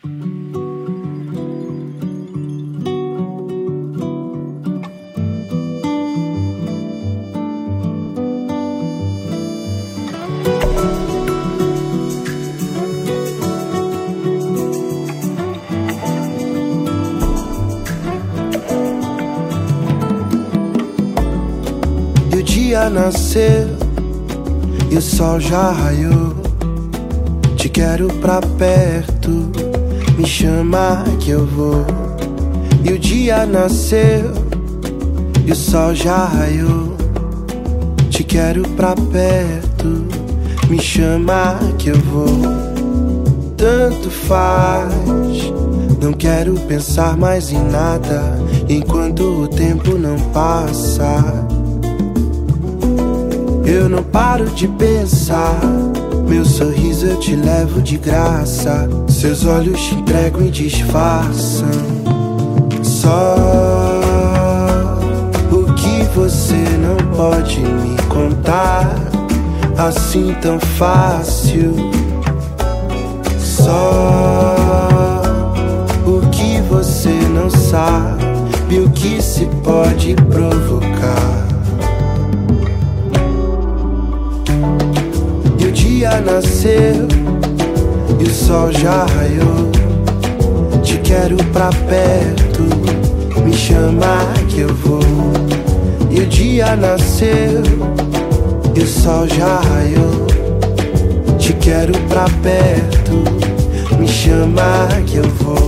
E o dia nasceu e o sol já raiou. Te quero pra perto, me chama que eu vou. E o dia nasceu e o sol já raiou. Te quero pra perto, me chama que eu vou. Tanto faz, não quero pensar mais em nada enquanto o tempo não passa. Eu não paro de pensar, meu sorriso eu te levo de graça. Seus olhos te entregam e disfarçam só o que você não pode me contar assim tão fácil. Só o que você não sabe, o que se pode provocar. E o dia nasceu e o sol já raiou. Te quero pra perto, me chama que eu vou. E o dia nasceu e o sol já raiou. Te quero pra perto, me chama que eu vou.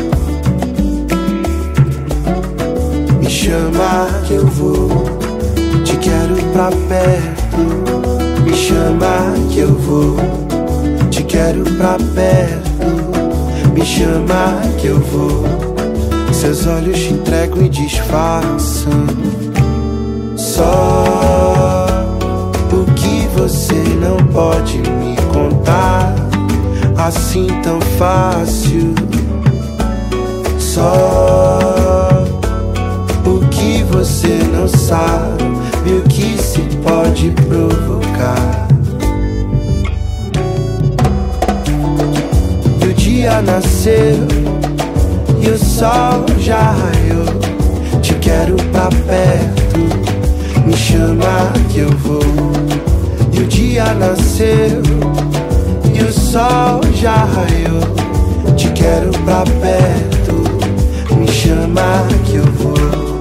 Me chama que eu vou. Te quero pra perto, me chama que eu vou. Te quero pra perto, me chama que eu vou. Seus olhos te entregam e disfarçam só o que você não pode me contar assim tão fácil. Só o que você não sabe, o que se pode provocar. E o dia nasceu e o sol já raiou. Te quero pra perto, me chama que eu vou. E o dia nasceu e o sol já raiou. Te quero pra perto, me chama que eu vou.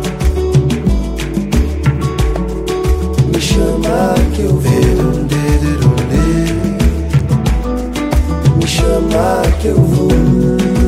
Me chama que eu vou. Me chama que eu vou.